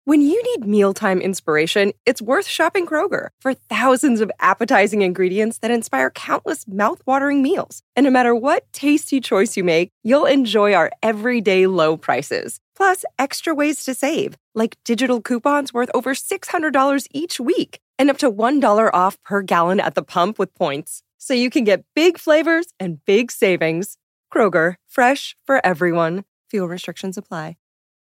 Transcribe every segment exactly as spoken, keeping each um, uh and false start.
When you need mealtime inspiration, it's worth shopping Kroger for thousands of appetizing ingredients that inspire countless mouth-watering meals. And no matter what tasty choice you make, you'll enjoy our everyday low prices. Plus, extra ways to save, like digital coupons worth over six hundred dollars each week and up to one dollar off per gallon at the pump with points. So you can get big flavors and big savings. Kroger, fresh for everyone. Fuel restrictions apply.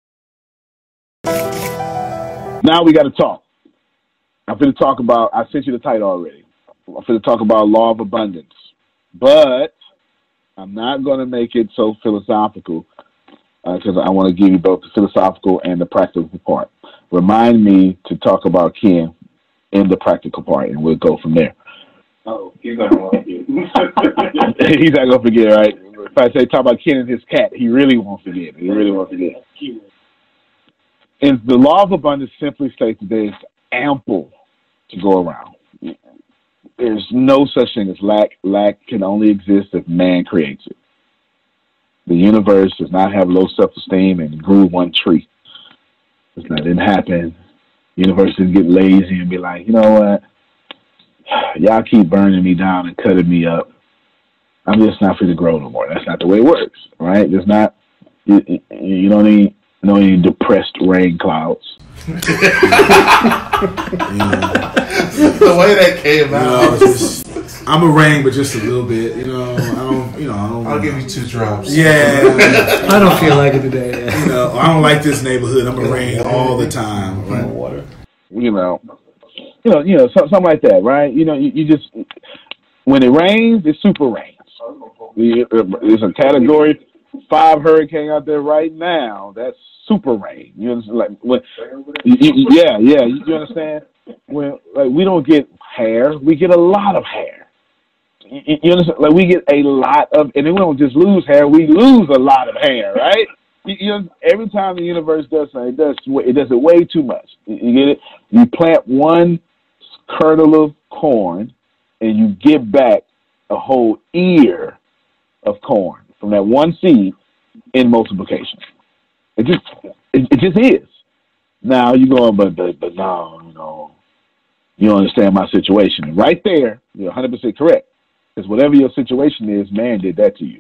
Now we got to talk. I'm going to talk about, I sent you the title already. I'm going to talk about law of abundance. But I'm not going to make it so philosophical because uh, I want to give you both the philosophical and the practical part. Remind me to talk about Ken in the practical part, and we'll go from there. Oh, he's not going to forget. He's not going to forget, right? If I say talk about Ken and his cat, he really won't forget. He really won't forget. And the law of abundance simply states that there is ample to go around. There's no such thing as lack. Lack can only exist if man creates it. The universe does not have low self-esteem and grew one tree. That didn't happen. The universe didn't get lazy and be like, you know what? Y'all keep burning me down and cutting me up. I'm just not free to grow no more. That's not the way it works, right? There's not, you, you don't need, you don't need depressed rain clouds. The way that came you out. Know, just, I'm a rain, but just a little bit. You know, I don't. You know, I don't. I'll give you two drops. Yeah, I don't feel like it today. Yeah. You know, I don't like this neighborhood. I'm a rain all the time. Right? Water. You know, you know, you know, something like that, right? You know, you, you just when it rains, it super rains. There's a category five hurricane out there right now. That's super rain. You understand? Like when, you, you, yeah, yeah. You, you understand? When like we don't get hair, we get a lot of hair. You, you understand? Like we get a lot of, and then we don't just lose hair, we lose a lot of hair, right? You, you know, every time the universe does something, it does it does it way too much. You, you get it? You plant one kernel of corn, and you get back a whole ear of corn from that one seed in multiplication. It just it, it just is. Now you going, but but but no, you know, you don't understand my situation. Right there, you're one hundred percent correct. Because whatever your situation is, man did that to you.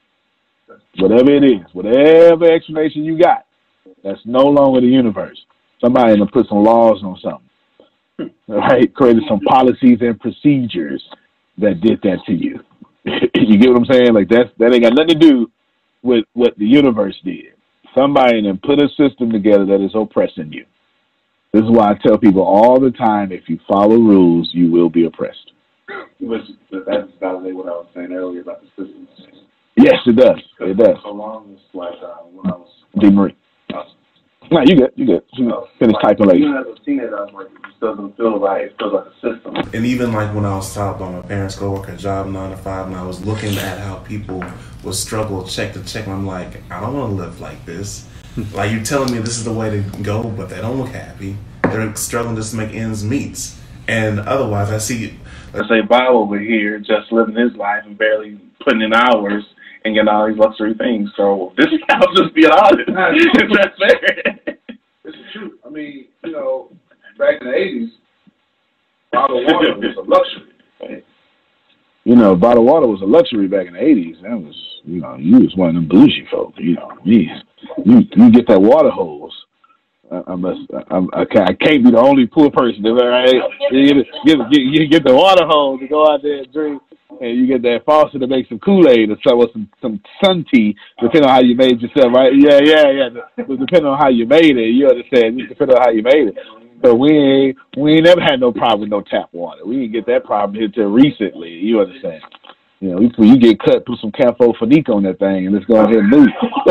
Whatever it is, whatever explanation you got, that's no longer the universe. Somebody done put some laws on something, right? Created some policies and procedures that did that to you. You get what I'm saying? Like that's that ain't got nothing to do with what the universe did. Somebody done put a system together that is oppressing you. This is why I tell people all the time: if you follow rules, you will be oppressed. Which that's validate what I was saying earlier about the system. Yes, it does. It does. So long as like uh, when I was D. Marie. Uh, no, you good. You good. You uh, finish like, typing later. Even as a teenager, I was like, it just doesn't feel right. It feels like a system. And even like when I was taught by my parents, go work a job nine to five, and I was looking at how people would struggle check to check, and I'm like, I don't want to live like this. Like you're telling me this is the way to go, but they don't look happy. They're struggling just to make ends meet. And otherwise, I see, let's say Bob over here just living his life and barely putting in hours and getting all these luxury things. So this I'll just be honest. That's fair. It's true. I mean, you know, back in the eighties, bottled water was a luxury. Right? You know, bottled water was a luxury back in the eighties. That was, you know, you was one of them bougie folk. You know, you you, you get that water hose. I, I must. I, I, can't, I can't be the only poor person. Right? You get, get, get, you get the water hose to go out there and drink, and you get that faucet to make some Kool-Aid or some some, some sun tea, depending on how you made yourself. Right? Yeah, yeah, yeah. But depending on how you made it, you understand. Depending on how you made it. But we ain't we ain't never had no problem with no tap water. We didn't get that problem here till recently. You understand? You know, when you get cut, put some Campo Finique on that thing, and let's go ahead and move.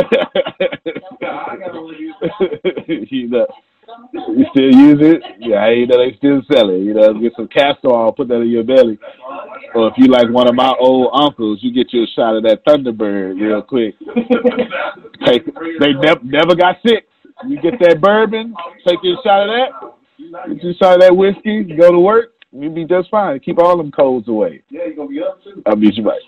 You know, you still use it? Yeah, you know they still sell it. You know, get some castor oil, put that in your belly. Or if you like one of my old uncles, you get you a shot of that Thunderbird real quick. Take, they never never got sick. You get that bourbon, take you a shot of that, get you a shot of that whiskey, you go to work. You'll be just fine. Keep all them colds away. Yeah, you're going to be up too. I'll be you right.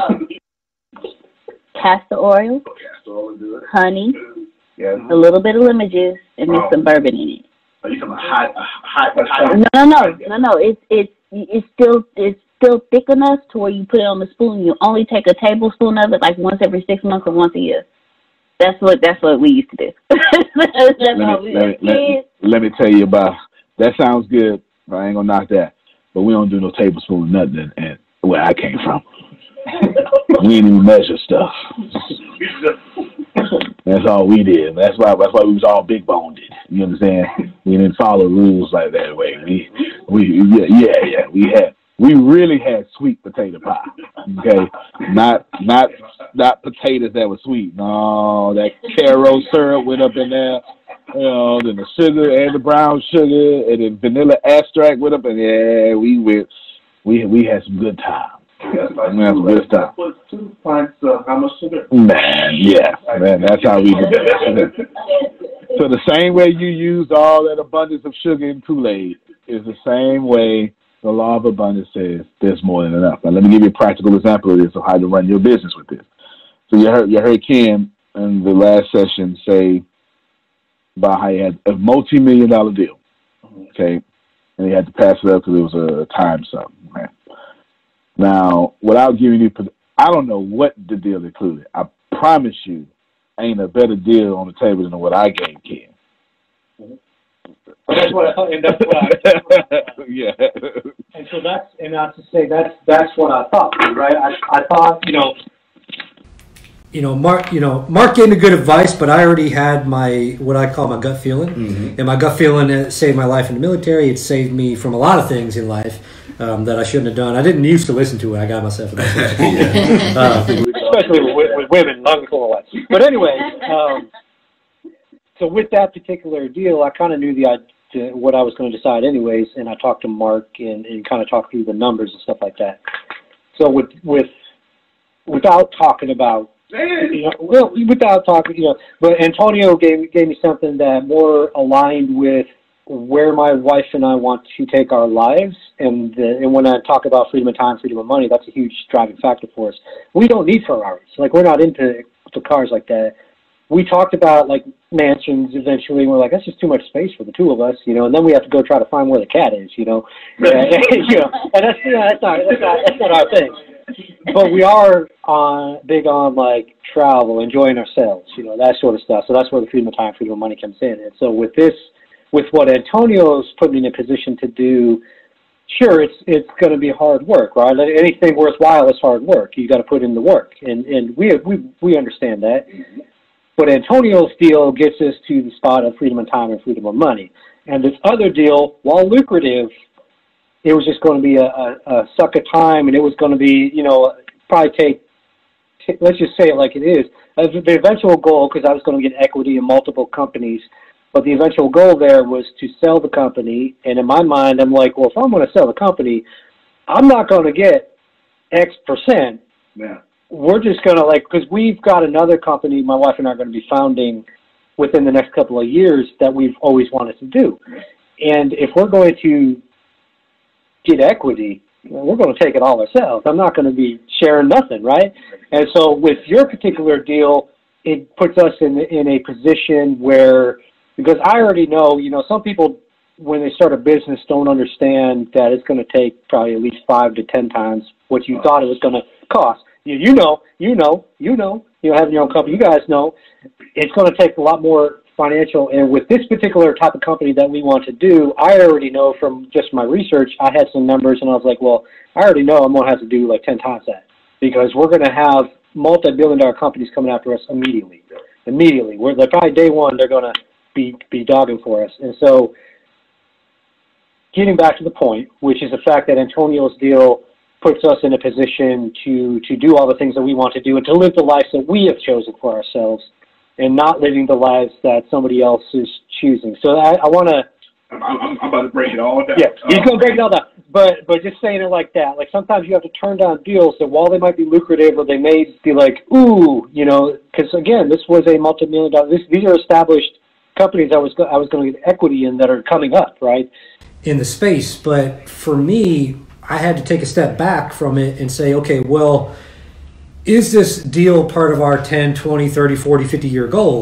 Castor oil, Castor oil is good. honey, Yeah. a little bit of lemon juice, and then some bourbon in it. Are you talking about hot, hot, hot? No, no, no, no, no. It's it's it's still it's still thick enough to where you put it on the spoon. You only take a tablespoon of it like once every six months or once a year. That's what that's what we used to do. that's let, how me, we let, me, let, let me tell you about that. Sounds good. I ain't gonna knock that, but we don't do no tablespoon or nothing. And where I came from, we didn't even measure stuff. That's all we did. That's why. That's why we was all big boned. You understand? We didn't follow rules like that way. We, we, yeah, yeah, yeah. We had, we really had sweet potato pie. Okay, not, not, not potatoes that were sweet. No, that Caro syrup went up in there. You know, then the sugar and the brown sugar and then vanilla extract went up, and yeah, we went. We we had some good times. We had some good time. Put two pints of how much sugar? Man, yeah, man, that's how we did it. So the same way you used all that abundance of sugar in Kool-Aid is the same way the law of abundance says there's more than enough. Now, let me give you a practical example of this, of how to run your business with this. So you heard you heard Ken in the last session say about how he had a multi-million dollar deal, okay, and he had to pass it up because it was a time something, right? Now, without giving you, I don't know what the deal included. I promise you, ain't a better deal on the table than what I gave Ken. Mm-hmm. That's what I, and that's what I, yeah. And so that's, and not to say that's that's what I thought, right? I I thought, you know, you know, Mark, you know, Mark gave me good advice, but I already had my what I call my gut feeling, mm-hmm. and my gut feeling it saved my life in the military. It saved me from a lot of things in life. Um, that I shouldn't have done. I didn't used to listen to it. I got myself in that situation. uh, especially with, with women, long before my wife. But anyway, um, so with that particular deal, I kind of knew the uh, what I was going to decide anyways, and I talked to Mark and, and kind of talked through the numbers and stuff like that. So with with without talking about, you know, well, without talking, you know, but Antonio gave gave me something that more aligned with where my wife and I want to take our lives, and the, and when I talk about freedom of time, freedom of money, that's a huge driving factor for us. We don't need Ferraris. Like, we're not into the cars like that. We talked about, like, mansions eventually, and we're like, that's just too much space for the two of us, you know, and then we have to go try to find where the cat is, you know. Yeah, you know, and that's, you know, that's, not, that's, not, that's not our thing. But we are on, big on, like, travel, enjoying ourselves, you know, that sort of stuff. So that's where the freedom of time, freedom of money comes in. And so with this, with what Antonio's put me in a position to do, sure, it's it's going to be hard work, right? Anything worthwhile is hard work. You got to put in the work, and and we we we understand that. Mm-hmm. But Antonio's deal gets us to the spot of freedom of time and freedom of money. And this other deal, while lucrative, it was just going to be a, a, a suck of time, and it was going to be, you know, probably take, t- let's just say it like it is. As the eventual goal, because I was going to get equity in multiple companies. But the eventual goal there was to sell the company. And in my mind, I'm like, well, if I'm going to sell the company, I'm not going to get X percent. Yeah. We're just going to, like, because we've got another company my wife and I are going to be founding within the next couple of years that we've always wanted to do. And if we're going to get equity, we're going to take it all ourselves. I'm not going to be sharing nothing, right? And so with your particular deal, it puts us in in a position where, because I already know, you know, some people, when they start a business, don't understand that it's going to take probably at least five to ten times what you thought it was going to cost. You, you know, you know, you know, you know, having your own company, you guys know, it's going to take a lot more financial. And with this particular type of company that we want to do, I already know from just my research, I had some numbers, and I was like, well, I already know I'm going to have to do like ten times that, because we're going to have multi-billion dollar companies coming after us immediately. Immediately. We're, they're probably day one, they're going to be be dogging for us. And so getting back to the point, which is the fact that Antonio's deal puts us in a position to to do all the things that we want to do and to live the life that we have chosen for ourselves, and not living the lives that somebody else is choosing. So I, I want to I'm, I'm, I'm about to break it all down. Yeah, he's going to break it all down. But but just saying it like that, like sometimes you have to turn down deals that while they might be lucrative or they may be like, ooh, you know, because again, this was a multi-million dollar, this, these are established companies I was I was going to get equity in that are coming up, right, in the space. But for me, I had to take a step back from it and say, okay, well, is this deal part of our ten, twenty, thirty, forty, fifty year goals?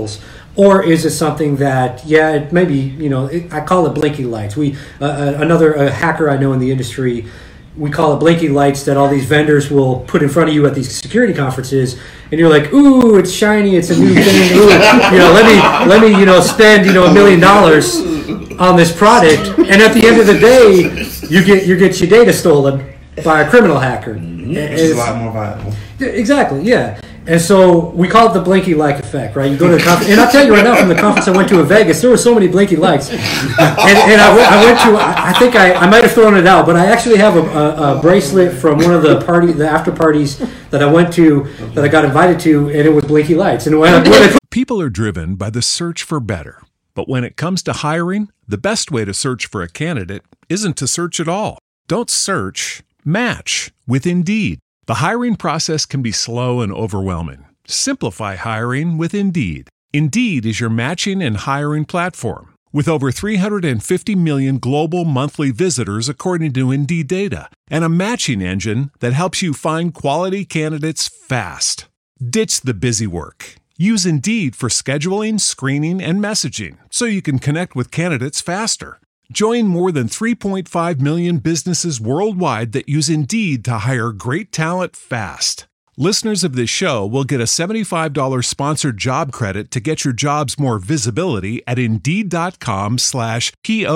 Or is it something that, yeah, it maybe, you know, it, I call it blinky lights. We uh, uh, Another uh, hacker I know in the industry, we call it blinky lights that all these vendors will put in front of you at these security conferences, and you're like, ooh, it's shiny, it's a new thing, ooh, you know, let me, let me, you know, spend, you know, a million dollars on this product, and at the end of the day, you get you get your data stolen by a criminal hacker. Mm-hmm. Which is a lot more viable. Exactly, yeah. And so we call it the blinky light effect, right? You go to the conference, and I'll tell you right now, from the conference I went to in Vegas, there were so many blinky lights. And, and I, went, I went to, I think I, I might have thrown it out, but I actually have a, a, a bracelet from one of the party, the after parties that I went to, that I got invited to, and it was blinky lights. And when I, when I, People are driven by the search for better. But when it comes to hiring, the best way to search for a candidate isn't to search at all. Don't search, match with Indeed. The hiring process can be slow and overwhelming. Simplify hiring with Indeed. Indeed is your matching and hiring platform. With over three hundred fifty million global monthly visitors according to Indeed data, and a matching engine that helps you find quality candidates fast. Ditch the busy work. Use Indeed for scheduling, screening, and messaging so you can connect with candidates faster. Join more than three point five million businesses worldwide that use Indeed to hire great talent fast. Listeners of this show will get a seventy-five dollars sponsored job credit to get your jobs more visibility at Indeed.com slash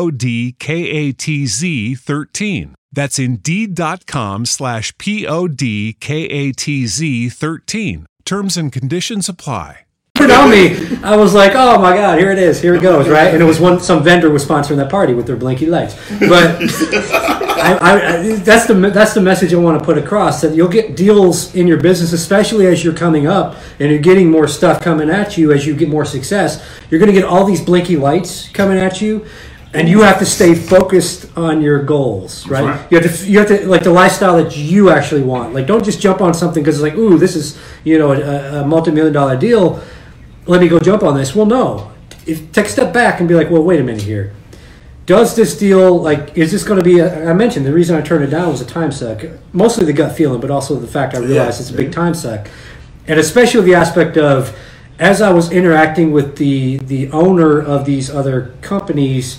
P-O-D-K-A-T-Z 13. That's Indeed.com slash P-O-D-K-A-T-Z 13. Terms and conditions apply. on me, I was like, oh my God, here it is, here it goes, right? And it was one, some vendor was sponsoring that party with their blinky lights. But I, I, I, that's the that's the message I want to put across, that you'll get deals in your business, especially as you're coming up and you're getting more stuff coming at you as you get more success. You're going to get all these blinky lights coming at you. And you have to stay focused on your goals, right? right? You have to, you have to, like the lifestyle that you actually want. Like, don't just jump on something because it's like, ooh, this is, you know, a, a multi-million dollar deal. Let me go jump on this. Well, no. If, take a step back and be like, well, wait a minute here. Does this deal, like, is this going to be, a, I mentioned the reason I turned it down was a time suck. Mostly the gut feeling, but also the fact I realized yeah. it's a big time suck. And especially the aspect of, as I was interacting with the the owner of these other companies,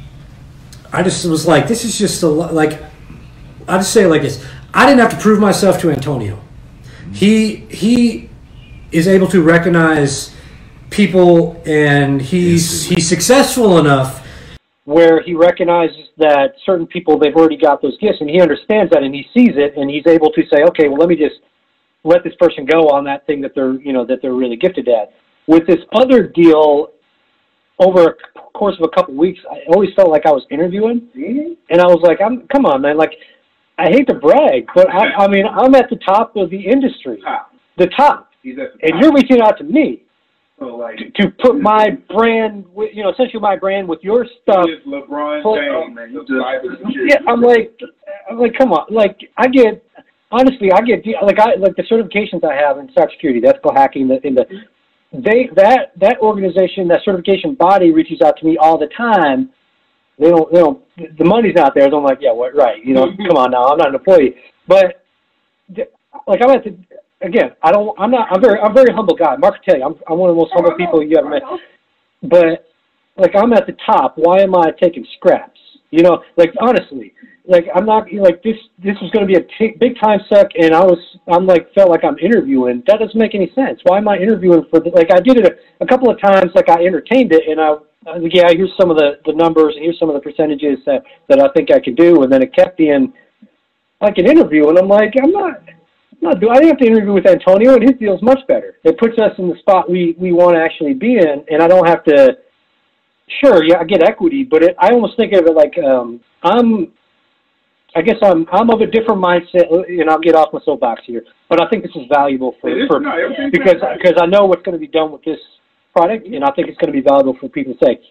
I just was like, this is just a like. I just say it like this: I didn't have to prove myself to Antonio. He he is able to recognize people, and he's he's successful enough where he recognizes that certain people, they've already got those gifts, and he understands that, and he sees it, and he's able to say, okay, well, let me just let this person go on that thing that they're you know that they're really gifted at. With this other deal, over a course of a couple of weeks, I always felt like I was interviewing, mm-hmm. and I was like, "I'm come on, man! Like, I hate to brag, but I, I mean, I'm at the top of the industry, top. the top, He's at the and top. You're reaching out to me so like, to, to put my brand, with, you know, essentially my brand with your stuff." LeBron James, man. Yeah, I'm like, I'm like, come on, like I get, honestly, I get like I like the certifications I have in cybersecurity, ethical hacking, the in the. They that that organization, that certification body reaches out to me all the time. They don't, they don't. The money's not there. So I'm like, yeah, what? Right? You know, come on now. I'm not an employee, but like I'm at the again. I don't. I'm not. I'm very. I'm a very humble guy. Mark will tell you, I'm. I'm one of the most humble people you ever met. But like I'm at the top. Why am I taking scraps? You know, like honestly, like I'm not like this. This was going to be a t- big time suck, and I was. I'm like felt like I'm interviewing. That doesn't make any sense. Why am I interviewing for? The, like I did it a, a couple of times. Like I entertained it, and I. I was like, yeah, here's some of the, the numbers, and here's some of the percentages that, that I think I could do, and then it kept being like an interview, and I'm like, I'm not. I'm not doing. I didn't have to interview with Antonio, and his deal's much better. It puts us in the spot we we want to actually be in, and I don't have to. Sure, yeah, I get equity, but it, I almost think of it like um, I'm. I guess I'm I'm of a different mindset, and I'll get off my soapbox here. But I think this is valuable for, for no, because because I know what's going to be done with this product, and I think it's going to be valuable for people to say.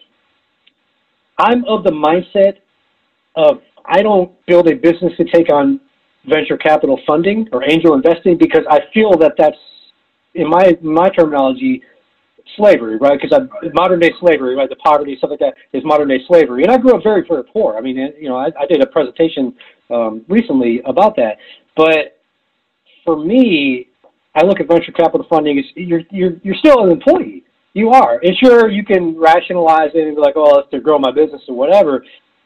I'm of the mindset of I don't build a business to take on venture capital funding or angel investing because I feel that that's in my my terminology. Slavery, right? Because modern day slavery, right? The poverty, stuff like that, is modern day slavery. And I grew up very, very poor. I mean, you know, I, I did a presentation um, recently about that. But for me, I look at venture capital funding as you're you're you're still an employee. You are. And sure, you can rationalize it and be like, oh, it's to grow my business or whatever.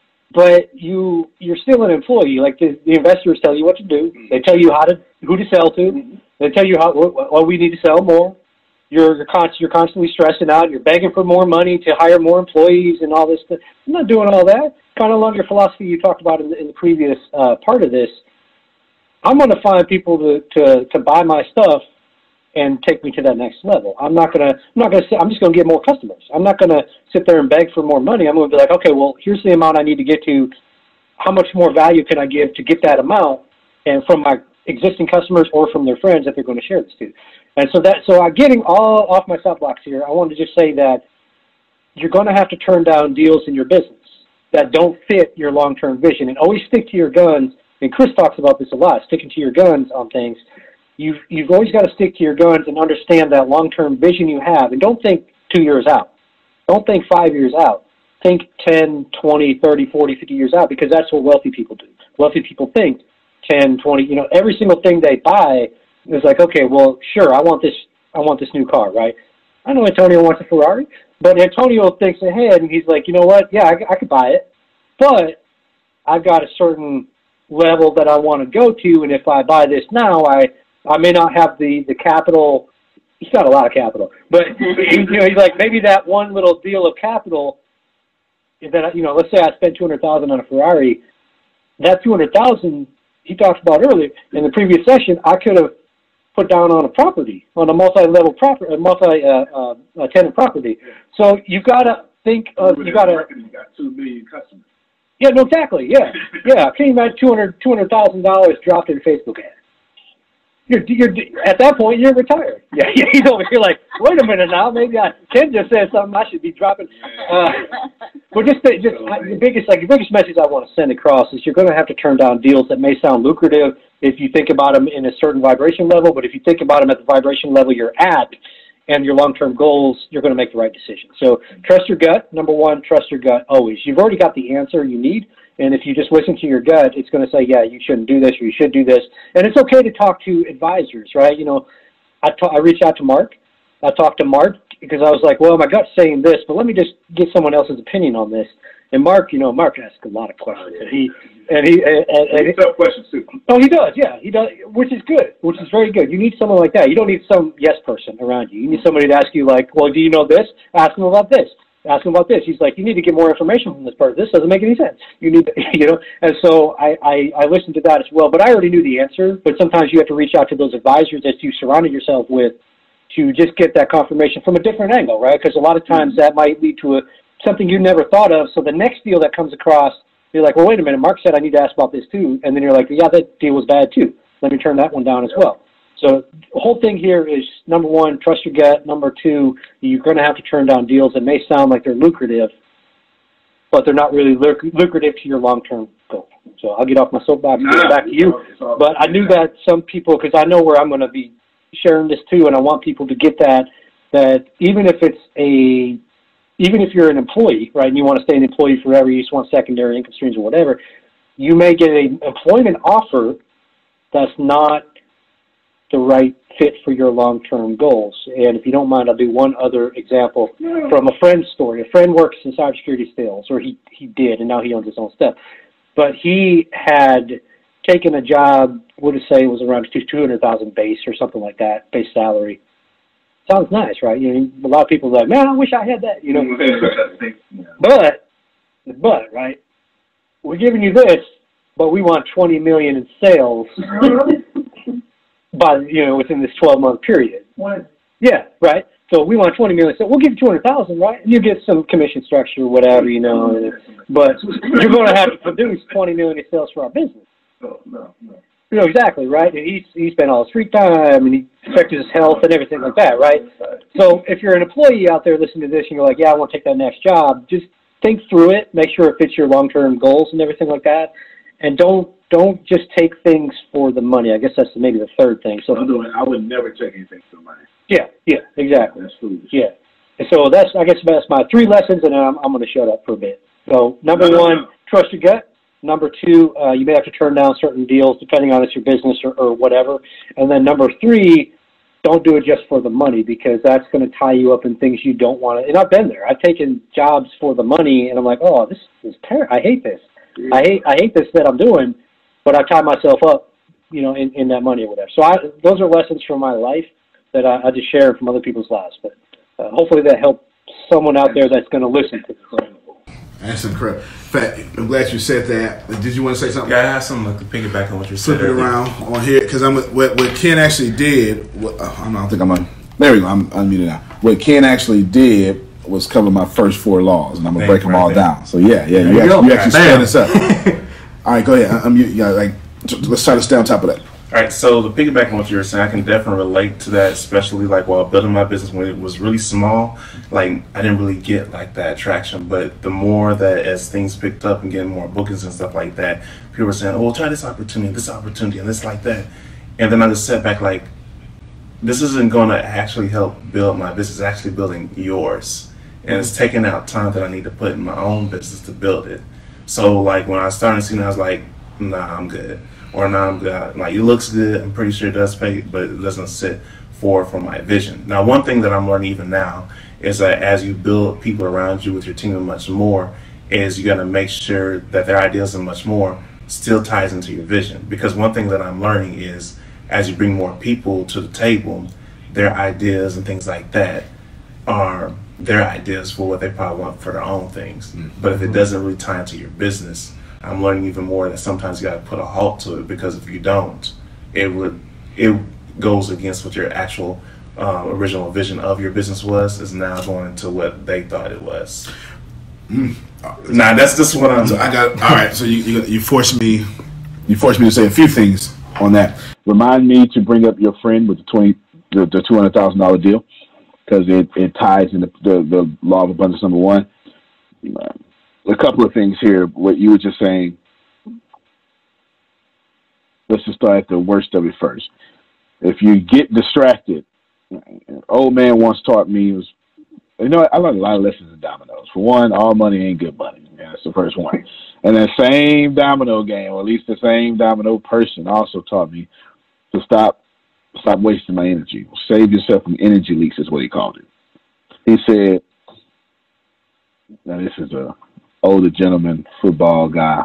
But you, you're still an employee. Like the, the investors tell you what to do. They tell you how to, who to sell to. They tell you how, what, what we need to sell more. You're, you're, const, you're constantly stressing out. You're begging for more money to hire more employees and all this stuff. I'm not doing all that. Kind of along your philosophy you talked about in the, in the previous uh, part of this. I'm going to find people to, to, to buy my stuff and take me to that next level. I'm not gonna. I'm not gonna. Say, I'm just gonna get more customers. I'm not gonna sit there and beg for more money. I'm gonna be like, okay, well, here's the amount I need to get to. How much more value can I give to get that amount, and from my existing customers or from their friends that they're going to share this to. And so that. So I'm getting all off my soapbox here. I wanted to just say that you're going to have to turn down deals in your business that don't fit your long-term vision, and always stick to your guns. And Chris talks about this a lot, sticking to your guns on things. You've, you've always got to stick to your guns and understand that long-term vision you have. And don't think two years out. Don't think five years out. Think ten, twenty, thirty, forty, fifty years out, because that's what wealthy people do. Wealthy people think ten, twenty, you know, every single thing they buy is like, okay, well, sure, I want this, I want this new car, right? I know Antonio wants a Ferrari, but Antonio thinks ahead and he's like, you know what? Yeah, I, I could buy it, but I've got a certain level that I want to go to. And if I buy this now, I, I may not have the, the capital. He's got a lot of capital, but he, you know, he's like, maybe that one little deal of capital that, you know, let's say I spent two hundred thousand on a Ferrari, that two hundred thousand he talked about earlier in the previous session, I could have put down on a property, on a multi-level property, a multi, uh, uh, tenant property. So you've got to think of, you got to, you got two million customers. Yeah, no, exactly. Yeah. Yeah. Can you imagine two hundred, two hundred thousand dollars dropped in Facebook ads? You're, you're, at that point, you're retired. Yeah, he's over here like, wait a minute now, maybe I, Ken just said something I should be dropping. Uh, but just, just the biggest, like the biggest message I want to send across is you're going to have to turn down deals that may sound lucrative if you think about them in a certain vibration level, but if you think about them at the vibration level you're at and your long-term goals, you're going to make the right decision. So trust your gut. Number one, trust your gut always. You've already got the answer you need. And if you just listen to your gut, it's going to say, yeah, you shouldn't do this or you should do this. And it's okay to talk to advisors, right? You know, I, ta- I reached out to Mark. I talked to Mark because I was like, well, my gut's saying this, but let me just get someone else's opinion on this. And Mark, you know, Mark asks a lot of questions. And he, and he, and, and, and he tough questions too. Oh, he does, yeah, he does, which is good, which is very good. You need someone like that. You don't need some yes person around you. You need somebody to ask you, like, well, do you know this? Ask him about this. Ask him about this. He's like, you need to get more information from this person. This doesn't make any sense. You need to, you know, and so I, I, I listened to that as well, but I already knew the answer. But sometimes you have to reach out to those advisors that you surrounded yourself with to just get that confirmation from a different angle, right? Because a lot of times that might lead to a, something you never thought of. So the next deal that comes across, you're like, well, wait a minute, Mark said I need to ask about this too. And then you're like, yeah, that deal was bad too. Let me turn that one down as well. So the whole thing here is, number one, trust your gut. Number two, you're going to have to turn down deals that may sound like they're lucrative, but they're not really luc- lucrative to your long-term goal. So I'll get off my soapbox and get back to you. But I knew that some people, because I know where I'm going to be sharing this too, and I want people to get that, that even if it's a, even if you're an employee, right, and you want to stay an employee forever, you just want secondary income streams or whatever, you may get an employment offer that's not the right fit for your long-term goals. And if you don't mind, I'll do one other example from a friend's story. A friend works in cybersecurity sales, or he, he did, and now he owns his own stuff. But he had taken a job, what to say it was around two hundred thousand base or something like that, base salary. Sounds nice, right? You know, a lot of people are like, man, I wish I had that, you know. but, but, right, we're giving you this, but we want twenty million in sales. By, you know, within this twelve month period. What? Yeah, right. So we want twenty million. So we'll give you two hundred thousand, right? And you get some commission structure, or whatever, you know. And, but you're going to have to produce twenty million in sales for our business. No, no, no. You know, exactly, right? And he he spent all his free time, and he affected his health and everything like that, right? So if you're an employee out there listening to this, and you're like, yeah, I want to take that next job, just think through it, make sure it fits your long term goals and everything like that, and don't. Don't just take things for the money. I guess that's maybe the third thing. So I would never take anything for money. Yeah, yeah, exactly. That's foolish. Yeah. And so that's, I guess that's my three lessons, and then I'm, I'm going to shut up for a bit. So number no, one, no, no. Trust your gut. Number two, uh, you may have to turn down certain deals depending on it's your business or, or whatever. And then number three, don't do it just for the money, because that's going to tie you up in things you don't want to. And I've been there. I've taken jobs for the money, and I'm like, oh, this is terrible. I hate this. I hate I hate this that I'm doing, but I tie myself up, you know, in, in that money or whatever. So I, those are lessons from my life that I, I just share from other people's lives. But uh, hopefully that helped someone out there that's going to listen to this. That's incredible. In fact, I'm glad you said that. Did you want to say something? Yeah, I have something to piggyback on what you said. Flip it earlier. around on here, because I'm what, what Ken actually did. What, uh, I don't think I'm on. There we go. I'm unmuted now. What Ken actually did was cover my first four laws, and I'm gonna Thank break them right all there. down. So yeah, yeah, you, you actually, go. you actually Bam. stand this up. All right, go ahead. I'm yeah, like t- let's try to stay on top of that. All right, so to piggyback on what you were saying, I can definitely relate to that, especially like while building my business when it was really small. Like I didn't really get like that traction, but the more that as things picked up and getting more bookings and stuff like that, people were saying, "Oh, well, try this opportunity, this opportunity, and this like that," and then I just sat back like, "This isn't going to actually help build my business. It's actually building yours, and it's taking out time that I need to put in my own business to build it." So like when I started seeing, I was like, "Nah, I'm good." Or now I'm good. Like it looks good. I'm pretty sure it does pay, but it doesn't sit for for my vision. Now, one thing that I'm learning even now is that as you build people around you with your team and much more, is you got to make sure that their ideas and much more still ties into your vision. Because one thing that I'm learning is as you bring more people to the table, their ideas and things like that are their ideas for what they probably want for their own things. Mm-hmm. But if it doesn't really tie into your business, I'm learning even more that sometimes you got to put a halt to it, because if you don't, it would it goes against what your actual uh, original vision of your business was is now going into what they thought it was. Mm. Nah, that's just what I'm. So I got all right. So you you, you forced me you forced me to say a few things on that. Remind me to bring up your friend with the twenty the, the two hundred thousand dollar deal, because it, it ties in the, the the law of abundance number one. A couple of things here. What you were just saying. Let's just start at the worst of it first. If you get distracted, an old man once taught me was, you know, I learned a lot of lessons in dominoes. For one, all money ain't good money. Yeah, that's the first one. And that same domino game, or at least the same domino person, also taught me to stop, stop wasting my energy. Save yourself from energy leaks is what he called it. He said, now this is a older gentleman, football guy,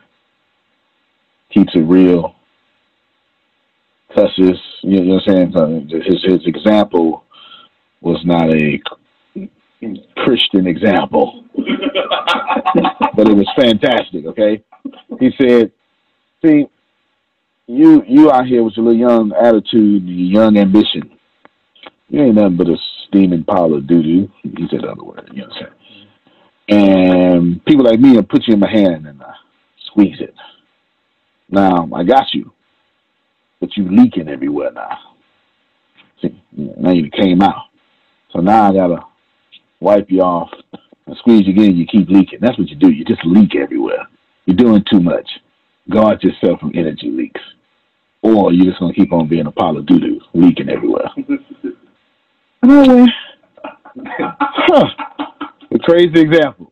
keeps it real, cusses, you know what I'm saying? His, his example was not a Christian example, but it was fantastic, okay? He said, see, you you out here with your little young attitude and your young ambition, you ain't nothing but a steaming pile of doo-doo. He said the other word, you know what I'm saying? And people like me will put you in my hand and uh, squeeze it. Now, I got you, but you leaking everywhere now. See, now you came out. So now I got to wipe you off and squeeze you again. You keep leaking. That's what you do. You just leak everywhere. You're doing too much. Guard yourself from energy leaks. Or you're just going to keep on being a pile of doo-doo, leaking everywhere. And I went, huh. A crazy example.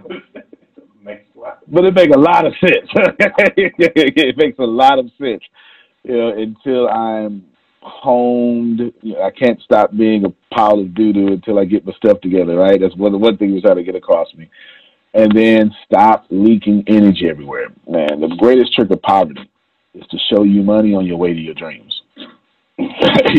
But it makes a lot of sense. It makes a lot of sense. You know, until I'm honed, you know, I can't stop being a pile of doo-doo until I get my stuff together, right? That's one, one thing he was trying to get across me. And then stop leaking energy everywhere. Man, the greatest trick of poverty is to show you money on your way to your dreams. it's,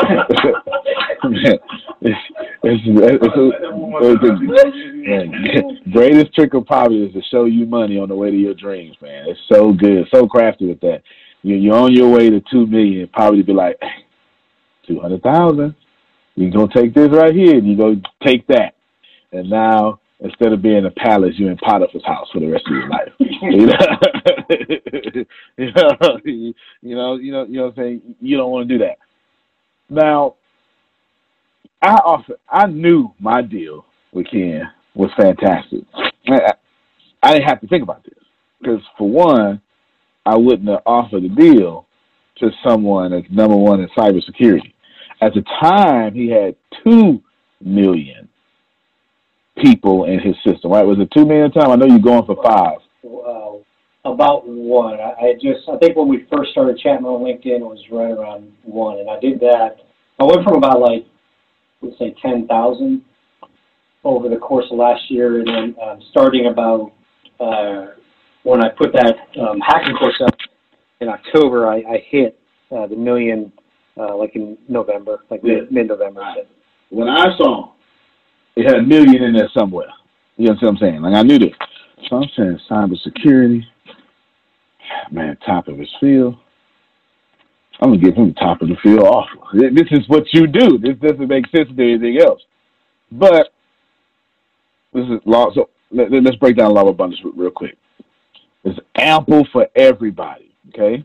it's, it's, it's a, the greatest trick of poverty is to show you money on the way to your dreams, man. It's so good, so crafty with that. You, you're on your way to two million. Poverty be like, two hundred thousand. You're gonna take this right here, and you go take that, and now instead of being in a palace, you're in Potiphar's house for the rest of your life. You know, you know, you know, you know, you know what I'm saying? You don't want to do that. Now, I often, I knew my deal with Ken was fantastic. I, I didn't have to think about this because, for one, I wouldn't have offered the deal to someone that's number one in cybersecurity. At the time, he had two million people in his system, right? Was it two million time? I know you're going for five. Uh, about one. I, I just, I think when we first started chatting on LinkedIn, it was right around one, and I did that I went from about like, let's say ten thousand over the course of last year, and then um, starting about uh, when I put that um, hacking course up in October, I, I hit uh, the million uh, like in November, like Yeah. mid November. Right. When I saw it had a million in there somewhere, you know what I'm saying? Like I knew this. So I'm saying cybersecurity, man, top of his field. I'm gonna give him the top of the field offer. This is what you do. This doesn't make sense to anything else. But this is law. So let, let's break down law of abundance real quick. It's ample for everybody. Okay,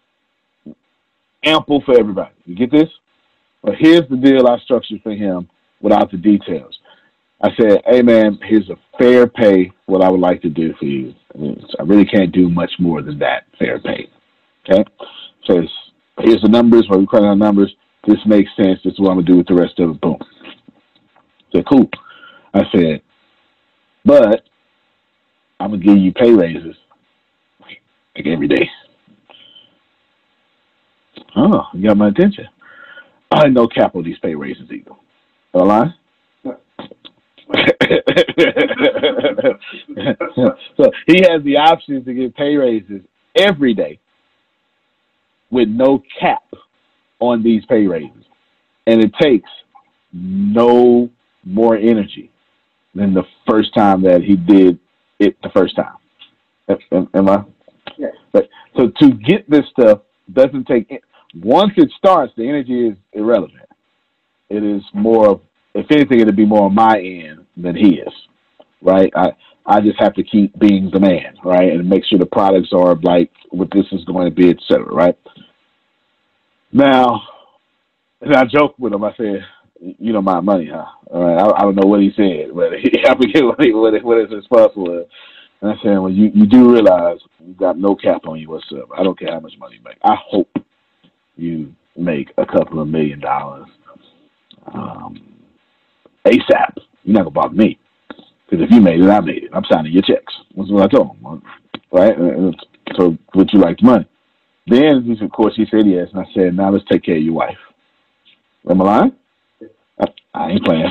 ample for everybody. You get this? Well, here's the deal I structured for him without the details. I said, hey, man, here's a fair pay, what I would like to do for you. I really can't do much more than that, fair pay. Okay? So it's, here's the numbers, what we call our numbers. This makes sense. This is what I'm going to do with the rest of it. Boom. I said, cool. I said, but I'm going to give you pay raises like every day. Oh, you got my attention. I no cap on these pay raises either. Am I lying? So he has the option to get pay raises every day with no cap on these pay raises. And it takes no more energy than the first time that he did it the first time. Am, am I? Yeah. But, so to get this stuff doesn't take, once it starts, the energy is irrelevant. It is more, if anything, it'll be more on my end than he is, right? I, I just have to keep being the man, right? And make sure the products are like what this is going to be, et cetera, right? Now, and I joked with him. I said, you don't mind money, huh? All right. I, I don't know what he said, but I forget what, he, what, what his response was. And I said, well, you, you do realize you've got no cap on you whatsoever. I don't care how much money you make. I hope you make a couple of million dollars um, ASAP. You're not going to bother me. Because if you made it, I made it. I'm signing your checks. That's what I told him. Right? So would you like the money? Then, of course, he said yes. And I said, now let's take care of your wife. Am I lying? I, I ain't playing.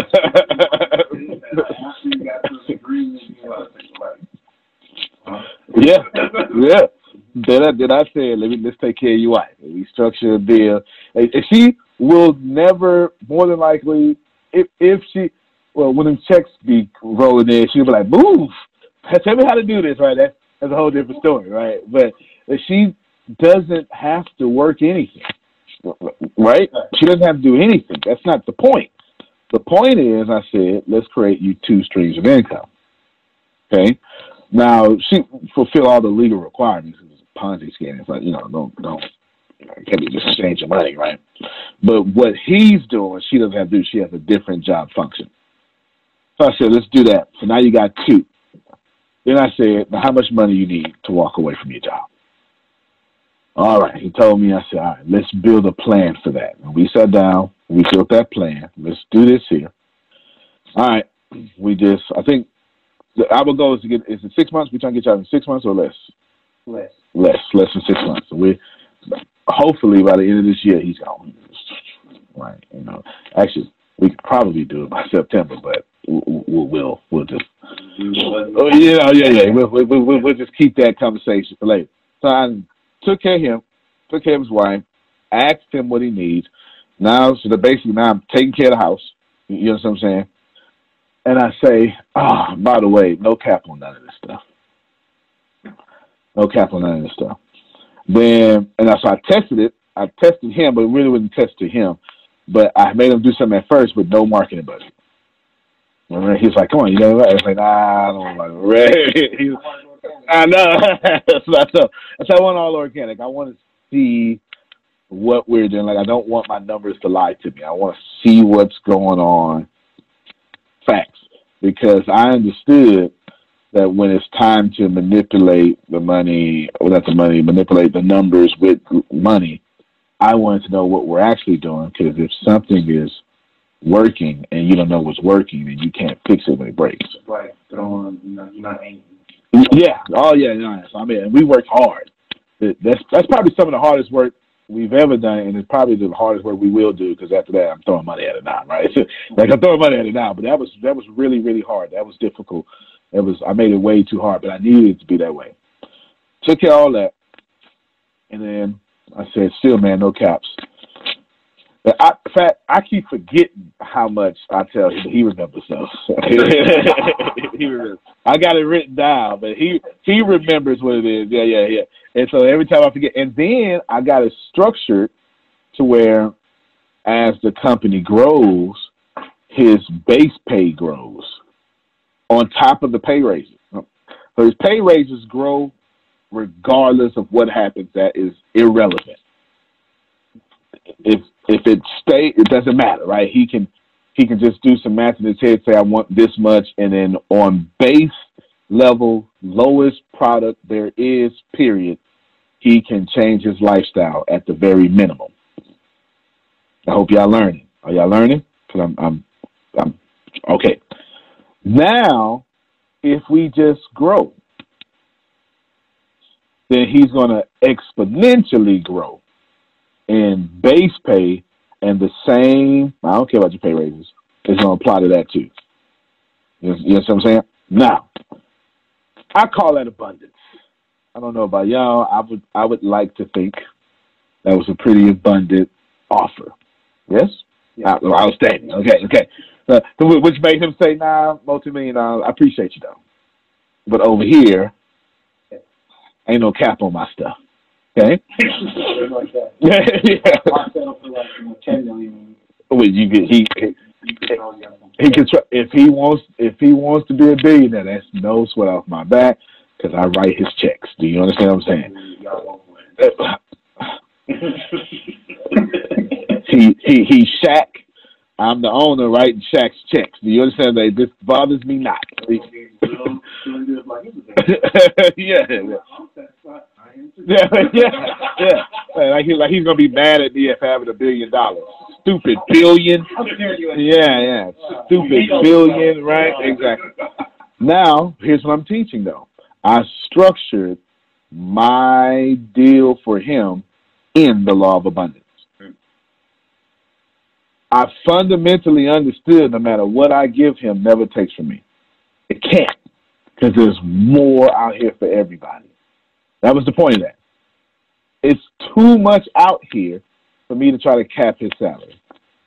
yeah, yeah. Then I, then I said, let me, let's take care of your wife. We structure a deal. And she will never, more than likely, if if she, well, when them checks be rolling in, she'll be like, move. Tell me how to do this, right? That's, that's a whole different story, right? But she doesn't have to work anything, right? She doesn't have to do anything. That's not the point. The point is, I said, let's create you two streams of income. Okay? Now, she fulfill all the legal requirements. It's a Ponzi scheme. It's like, you know, don't, don't, it can't be just exchange of money, right? But what he's doing, she doesn't have to do. She has a different job function. So I said, let's do that. So now you got two. Then I said, now how much money you need to walk away from your job? All right. He told me, I said, all right, let's build a plan for that. And we sat down. We built that plan. Let's do this here. All right. We just, I think, the, our goal is to get, is it six months? We trying to get you out in six months or less? Less. Less. Less than six months. So we, hopefully by the end of this year, he's gone. Right. You know, actually, we could probably do it by September, but we'll, we'll, we'll, we'll just, oh, yeah, yeah, yeah. We'll, we'll, we'll, we'll just keep that conversation for later. So I took care of him, took care of his wife, asked him what he needs. Now, so the basically now I'm taking care of the house. You know what I'm saying? And I say, oh, by the way, no cap on none of this stuff. No cap on none of this stuff. Then, and so I tested it. I tested him, but it really wasn't tested him. But I made him do something at first with no marketing budget. And he's like, come on, you know what? I was like, nah, I don't want to ready. I know. That's what I thought. That's why I want all organic. I want to see what we're doing. Like, I don't want my numbers to lie to me. I want to see what's going on. Facts. Because I understood that when it's time to manipulate the money, or not the money, manipulate the numbers with money, I wanted to know what we're actually doing. Because if something is working and you don't know what's working, then you can't fix it when it breaks. Right. Throwing, you know, you're not angry. Yeah. Oh, yeah. Nice. I mean, we work hard. That's that's probably some of the hardest work we've ever done, and it's probably the hardest work we will do because after that I'm throwing money at it now, right? Like I'm throwing money at it now, but that was that was really really hard. That was difficult. It was I made it way too hard, but I needed it to be that way. Took care of all that, and then I said, "Still, man, no caps." But I, in fact, I keep forgetting how much I tell him. He remembers stuff. he remembers. I got it written down, but he he remembers what it is. Yeah, yeah, yeah. And so every time I forget, and then I got it structured to where, as the company grows, his base pay grows on top of the pay raises. So his pay raises grow regardless of what happens. That is irrelevant. If if it stay, it doesn't matter, right? He can he can just do some math in his head, say I want this much, and then on base level, lowest product there is, period, he can change his lifestyle at the very minimum. I hope y'all learning. Are y'all learning? Because I'm I'm I'm okay. Now, if we just grow, then he's going to exponentially grow in base pay, and the same, I don't care about your pay raises, is going to apply to that too. You know, you know what I'm saying? Now, I call that abundance. I don't know about y'all. I would I would like to think that was a pretty abundant offer. Yes? Yeah. Uh, outstanding. Okay, okay. Uh, which made him say, nah, multi-million dollars, I appreciate you though. But over here, ain't no cap on my stuff. Okay? yeah. Well, you get, he, he, he can try, if he wants if he wants to be a billionaire, that's no sweat off my back because I write his checks. Do you understand what I'm saying? he he he Shaq. I'm the owner writing Shaq's checks. Do you understand that this bothers me not? yeah. Yeah, yeah, yeah. Like, he, like he's gonna be mad at me for having a billion dollars. Stupid billion. Yeah, yeah. Stupid billion, right? Exactly. Now, here's what I'm teaching though. I structured my deal for him in the law of abundance. I fundamentally understood no matter what I give him, never takes from me. It can't, because there's more out here for everybody. That was the point of that. It's too much out here for me to try to cap his salary.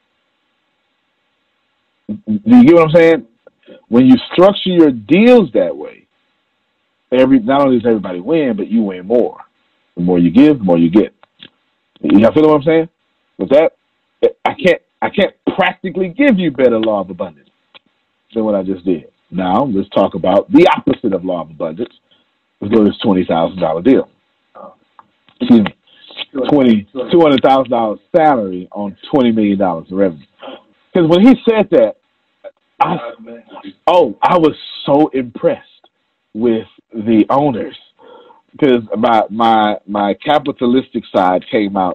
Do you get what I'm saying? When you structure your deals that way, every not only does everybody win, but you win more. The more you give, the more you get. You feel what I'm saying? With that, I can't I can't practically give you better law of abundance than what I just did. Now let's talk about the opposite of law of abundance. Let's go to this twenty thousand dollar deal. Excuse me, twenty two hundred thousand dollars salary on twenty million dollars in revenue. Because when he said that, I, oh, I was so impressed with the owners because my my my capitalistic side came out.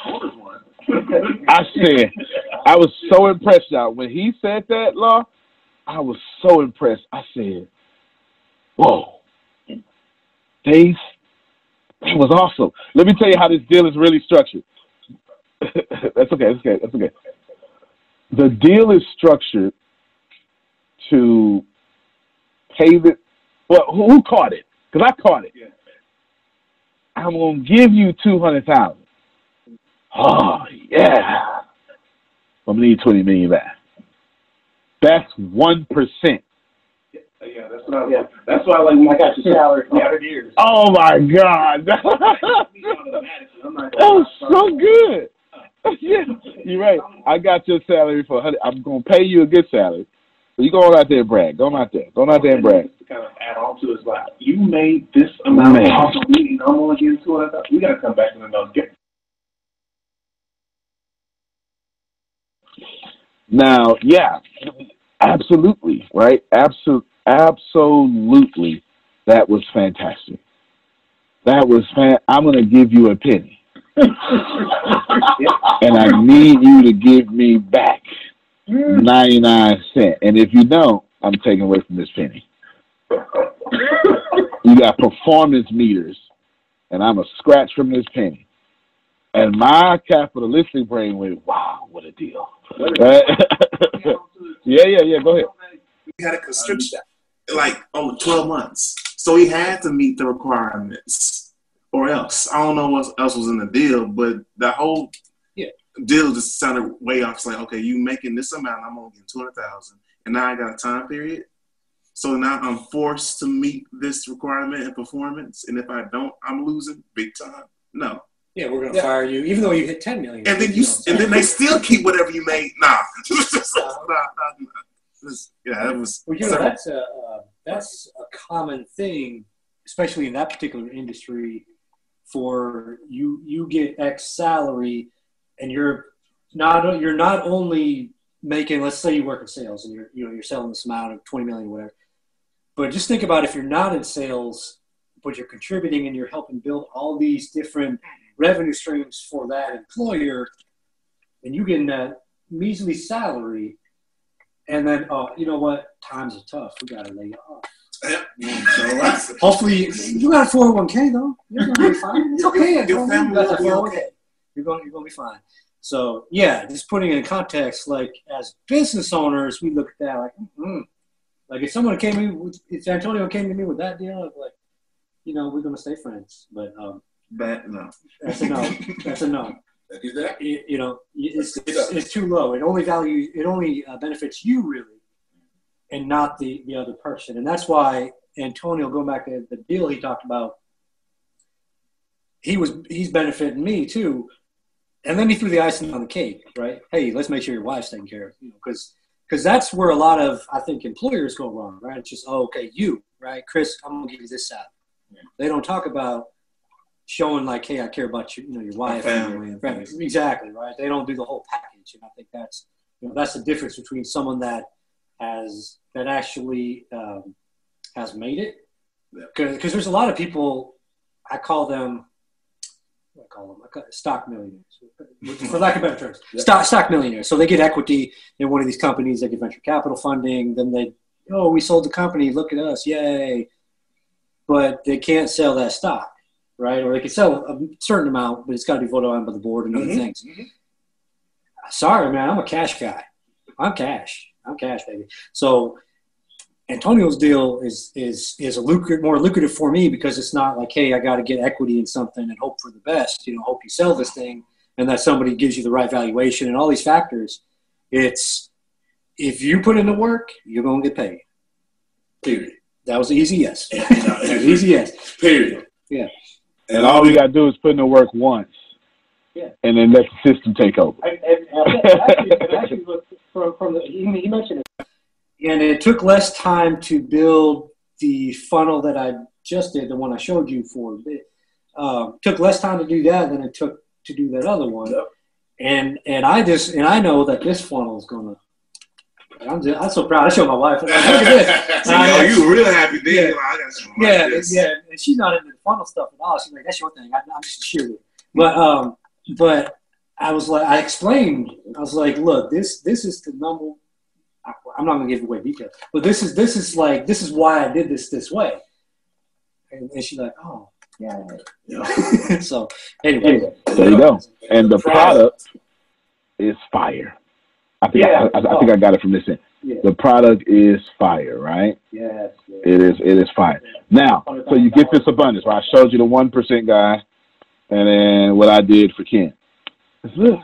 I said, I was so impressed out when he said that, Law. I was so impressed. I said, "Whoa, they that was awesome." Let me tell you how this deal is really structured. That's okay. That's okay. That's okay. The deal is structured to pay the. Well, who, who caught it? Because I caught it. Yeah. I'm gonna give you two hundred thousand. Oh yeah. I'm gonna need twenty million back. That's one percent. Yeah, that's what I. Yeah, that's why I like when I got your salary for hundred years. Oh my God, that was so good. Yeah, you're right. I got your salary for hundred. I'm gonna pay you a good salary. So you go on out there and brag. Go on out there. Go on out there and brag. To kind of add on to it, like you made this amount Man. off of me, and I'm only getting two hundred thousand. We gotta come back to another game. Now, yeah, absolutely, right? Absolutely, absolutely, that was fantastic. That was fan. I'm going to give you a penny, and I need you to give me back ninety-nine cents. And if you don't, I'm taking away from this penny. You got performance meters, and I'm a scratch from this penny. And my capitalistic brain went, wow, what a deal. Right? yeah, yeah, yeah, go ahead. We had a constriction, like, oh, twelve months. So he had to meet the requirements or else. I don't know what else was in the deal, but the whole yeah. deal just sounded way off. It's like, okay, you making this amount, I'm only getting two hundred thousand dollars, and now I got a time period. So now I'm forced to meet this requirement and performance, and if I don't, I'm losing big time. No. Yeah, we're gonna yeah. fire you, even though you hit ten million. And then you, you know, and then they still keep whatever you made. Nah, nah, nah, nah. Yeah, that was. Well, you know, that's a uh, that's a common thing, especially in that particular industry. For you, you get X salary, and you're not you're not only making. Let's say you work in sales, and you're you know you're selling this amount of twenty million, whatever. But just think about if you're not in sales, but you're contributing and you're helping build all these different revenue streams for that employer, and you getting that measly salary, and then, oh, you know what? Times are tough. We got to lay you off. Yeah. So hopefully, you got a four oh one k, though. You're going to be fine. It's okay. Your family will be okay. You're going, you're going to be fine. So, yeah, just putting it in context, like, as business owners, we look at that like, mm-hmm. Like, if someone came to me, with, if Antonio came to me with that deal, I'd be like, you know, we're going to stay friends. But, um, But no. That's a no. That's a no. You, you know, it's, it's, it's too low. It only value. It only uh, benefits you really, and not the, the other person. And that's why Antonio, going back to the deal he talked about, he was he's benefiting me too. And then he threw the icing on the cake, right? Hey, let's make sure your wife's taken care of, you know, because because that's where a lot of I think employers go wrong, right? It's just oh, okay, you, right, Chris, I'm gonna give you this salary. Yeah. They don't talk about showing like, hey, I care about you, you know, your wife, family, and family. Exactly, right? They don't do the whole package, and I think that's, you know, that's the difference between someone that has that actually um, has made it, because yeah. there's a lot of people, I call them, I call them I call stock millionaires, for lack of better terms, yeah. stock stock millionaires. So they get equity in one of these companies, they get venture capital funding, then they, oh, we sold the company, look at us, yay! But they can't sell that stock. Right, or they can sell a certain amount, but it's got to be voted on by the board and other mm-hmm. things. Mm-hmm. Sorry, man, I'm a cash guy. I'm cash. I'm cash, baby. So Antonio's deal is is is a lucrative, more lucrative for me because it's not like, hey, I got to get equity in something and hope for the best. You know, hope you sell this thing and that somebody gives you the right valuation and all these factors. It's if you put in the work, you're gonna get paid. Period. That was an easy yes. That was an easy yes. Period. Yeah. And all we got to do is put in the work once, yeah, and then let the system take over. I, I, actually, actually from, from the, he, he mentioned it. And it took less time to build the funnel that I just did, the one I showed you for. It um, took less time to do that than it took to do that other one. Yep. And and I just and I know that this funnel is gonna. I'm just, I'm so proud. I showed my wife. I'm like, look at this. So, you know, you were really happy then. Yeah, like, I got some yeah, like yeah. And she's not into the funnel stuff at all. She's like, that's your thing. I, I'm just a cheerleader. But um, but I was like, I explained. I was like, look, this this is the number. I, I'm not gonna give away details, but this is this is like this is why I did this this way. And, and she's like, oh yeah. yeah. So anyway, there you go. And the product is fire. I think yeah, I, I, I think I got it from this end. Yeah. The product is fire, right? Yes. yes. It is. It is fire. Now, so you get this abundance, right? I showed you the one percent guy, and then what I did for Ken. Look,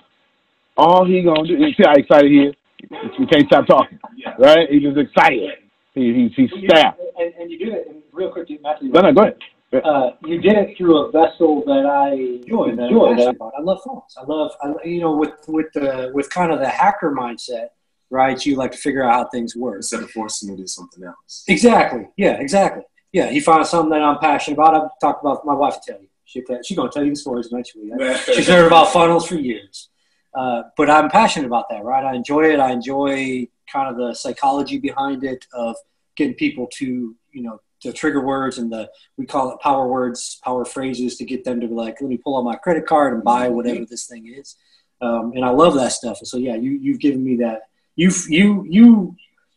all he gonna do. You see how excited he is? He can't stop talking, right? He's just excited. He, he's he's staffed. And, and you do it and real quick, Matthew. No, no, go ahead. Uh, you did it through a vessel that I enjoy. That enjoy that about. I love phones. I love, I, you know, with with the with kind of the hacker mindset, right? You like to figure out how things work instead of forcing me to do something else. Exactly. Yeah. Exactly. Yeah. You find something that I'm passionate about. I've talked about. My wife will tell you. She she's gonna tell you the stories eventually. She's heard about funnels for years. Uh, but I'm passionate about that, right? I enjoy it. I enjoy kind of the psychology behind it of getting people to, you know, the trigger words and the, we call it power words, power phrases to get them to be like, let me pull out my credit card and buy whatever this thing is. Um, and I love that stuff. And so, yeah, you, you've given me that. You've, you, you,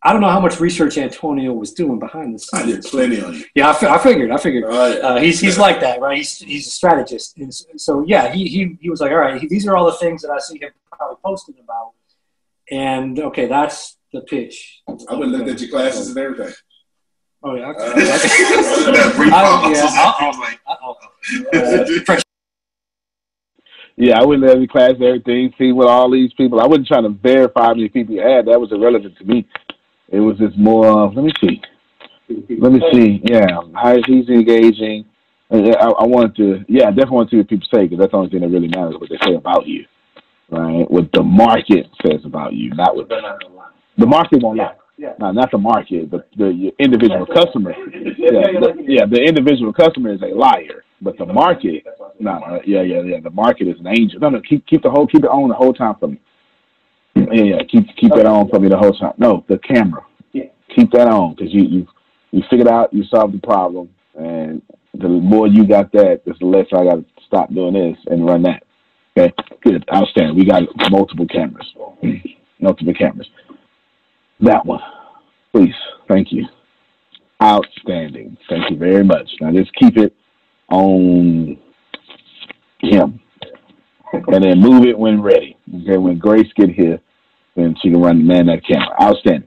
I don't know how much research Antonio was doing behind the scenes. I did plenty on you. Yeah, I, fi- I figured. I figured. Oh, yeah. uh, he's he's like that, right? He's he's a strategist, and so yeah, he he he was like, all right, he, these are all the things that I see him probably posting about, and okay, that's the pitch. I would have looked at your classes and everything. Oh yeah. Uh, I, yeah. Uh-oh. Uh-oh. Uh, Yeah, I went to every class, everything, see what all these people. I wasn't trying to verify how many people you had. That was irrelevant to me. It was just more. Uh, let me see. Let me see. Yeah, how he's engaging. I, I wanted to. Yeah, I definitely want to see what people say because that's the only thing that really matters. What they say about you, right? What the market says about you, not what the market won't lie. Yeah. No, not the market, but the your individual customer. Yeah, the, yeah, the individual customer is a liar, but the market, no, nah, yeah, yeah, yeah, the market is an angel. No, no, keep keep the whole keep it on the whole time for me. Yeah, yeah, keep keep that on for me the whole time. No, the camera. Yeah, keep that on because you you you figured out you solved the problem, and the more you got that, the less I got to stop doing this and run that. Okay, good, outstanding. We got multiple cameras, multiple cameras. That one, please. Thank you. Outstanding. Thank you very much. Now just keep it on him, and then move it when ready. Okay, when Grace get here, then she can run man that camera. Outstanding.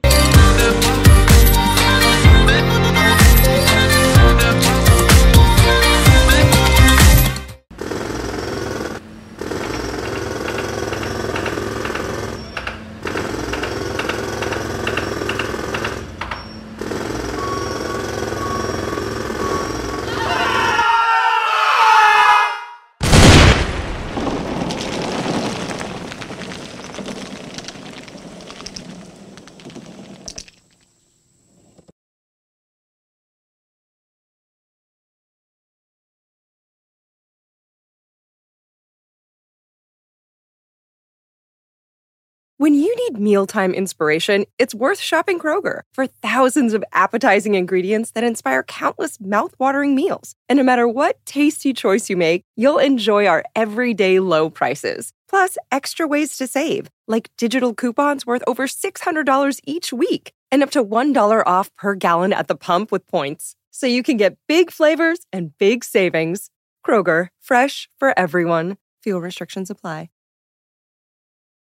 When you need mealtime inspiration, it's worth shopping Kroger for thousands of appetizing ingredients that inspire countless mouthwatering meals. And no matter what tasty choice you make, you'll enjoy our everyday low prices. Plus, extra ways to save, like digital coupons worth over six hundred dollars each week and up to one dollar off per gallon at the pump with points. So you can get big flavors and big savings. Kroger, fresh for everyone. Fuel restrictions apply.